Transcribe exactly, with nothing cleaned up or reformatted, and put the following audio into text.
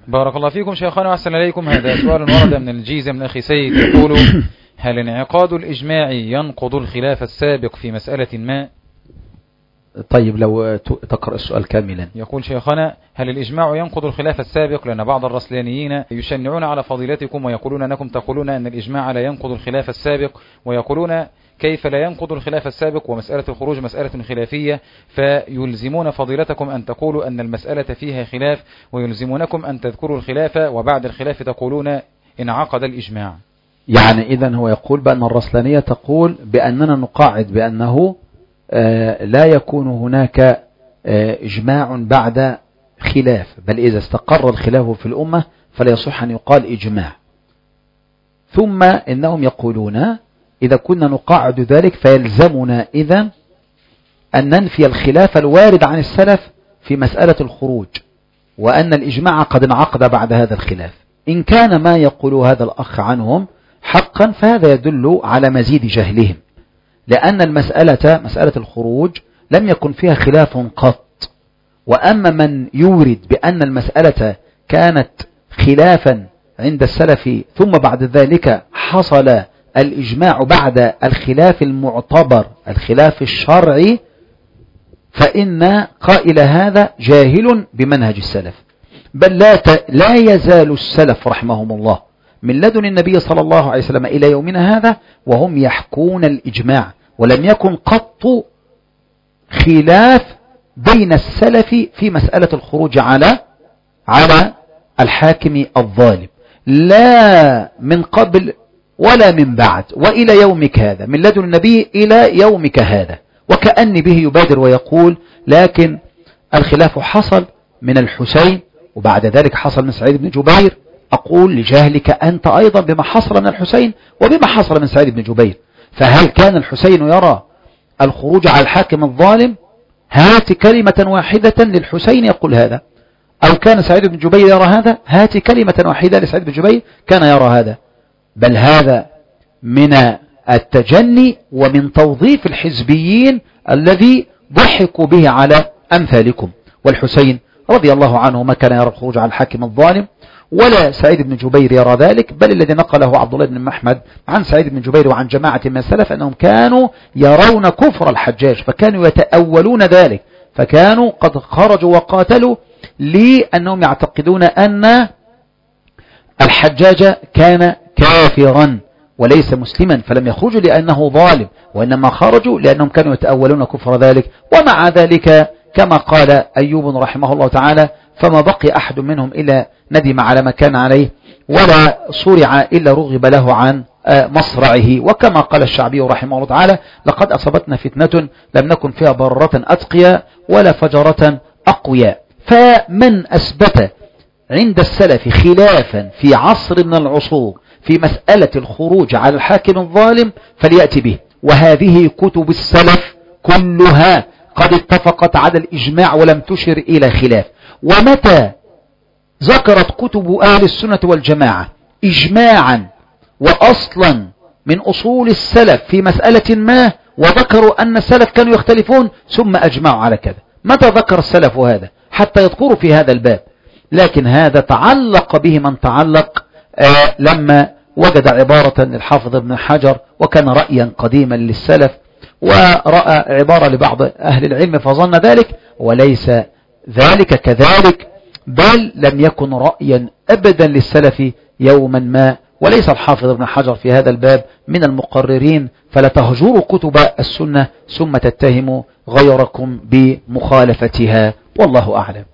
بارك الله فيكم شيخنا وأحسن إليكم. هذا سؤال ورد من الجيزة من أخي سيد يقول: هل انعقاد الإجماع ينقض الخلاف السابق في مسألة ما؟ طيب لو تقرأ السؤال كاملا. يقول شيخنا: هل الإجماع ينقض الخلاف السابق؟ لأن بعض الرسلانيين يشنعون على فضيلتكم ويقولون أنكم تقولون أن الإجماع لا ينقض الخلاف السابق، ويقولون كيف لا ينقض الخلاف السابق ومسألة الخروج مسألة خلافية، فيلزمون فضيلتكم أن تقولوا أن المسألة فيها خلاف، ويلزمونكم أن تذكروا الخلاف وبعد الخلاف تقولون انعقد الإجماع. يعني إذن هو يقول بأن الرسلانية تقول بأننا نقاعد بأنه آه لا يكون هناك آه إجماع بعد خلاف، بل إذا استقر الخلاف في الأمة فلا يصح أن يقال إجماع. ثم إنهم يقولون إذا كنا نقاعد ذلك فيلزمنا إذن أن ننفي الخلاف الوارد عن السلف في مسألة الخروج، وأن الإجماع قد انعقد بعد هذا الخلاف. إن كان ما يقول هذا الأخ عنهم حقا فهذا يدل على مزيد جهلهم، لأن المسألة مسألة الخروج لم يكن فيها خلاف قط. وأما من يورد بأن المسألة كانت خلافا عند السلف ثم بعد ذلك حصل الإجماع بعد الخلاف المعتبر الخلاف الشرعي، فإن قائل هذا جاهل بمنهج السلف. بل لا, ت... لا يزال السلف رحمهم الله من لدن النبي صلى الله عليه وسلم إلى يومنا هذا وهم يحكون الإجماع، ولم يكن قط خلاف بين السلف في مسألة الخروج على على الحاكم الظالم، لا من قبل ولا من بعد وإلى يومك هذا، من لدن النبي إلى يومك هذا. وكأن به يبادر ويقول لكن الخلاف حصل من الحسين وبعد ذلك حصل من سعيد بن جبير. أقول لجهلك أنت أيضا بما حصل من الحسين وبما حصل من سعيد بن جبير. فهل كان الحسين يرى الخروج على الحاكم الظالم؟ هات كلمة واحدة للحسين يقول هذا. أو كان سعيد بن جبير يرى هذا؟ هات كلمة واحدة لسعيد بن جبير كان يرى هذا. بل هذا من التجني ومن توظيف الحزبيين الذي ضحكوا به على أمثالكم. والحسين رضي الله عنه ما كان يرى الخروج على الحاكم الظالم، ولا سعيد بن جبير يرى ذلك، بل الذي نقله عبد الله بن محمد عن سعيد بن جبير وعن جماعة من السلف أنهم كانوا يرون كفر الحجاج، فكانوا يتأولون ذلك، فكانوا قد خرجوا وقاتلوا لأنهم يعتقدون أن الحجاج كان كافرا وليس مسلما، فلم يخرجوا لأنه ظالم، وإنما خرجوا لأنهم كانوا يتأولون كفر ذلك. ومع ذلك كما قال أيوب رحمه الله تعالى: فما بقي أحد منهم إلا ندم على ما كان عليه، ولا صرع إلا رغب له عن مصرعه. وكما قال الشعبي رحمه الله تعالى: لقد أصابتنا فتنة لم نكن فيها ضرة أتقيا ولا فجرة أقوياء. فمن أثبت عند السلف خلافا في عصر من العصور في مسألة الخروج على الحاكم الظالم فليأتي به. وهذه كتب السلف كلها قد اتفقت على الإجماع ولم تشر إلى خلاف. ومتى ذكرت كتب أهل السنة والجماعة إجماعا وأصلا من أصول السلف في مسألة ما، وذكروا أن السلف كانوا يختلفون ثم أجمعوا على كذا، متى ذكر السلف هذا حتى يذكروا في هذا الباب؟ لكن هذا تعلق به من تعلق آه لما وجد عبارة للحافظ ابن حجر وكان رأيا قديما للسلف، ورأى عبارة لبعض أهل العلم فظن ذلك، وليس ذلك كذلك، بل لم يكن رأيا أبدا للسلف يوما ما. وليس الحافظ ابن حجر في هذا الباب من المقررين، فلا تهجروا كتب السنة ثم تتهموا غيركم بمخالفتها، والله أعلم.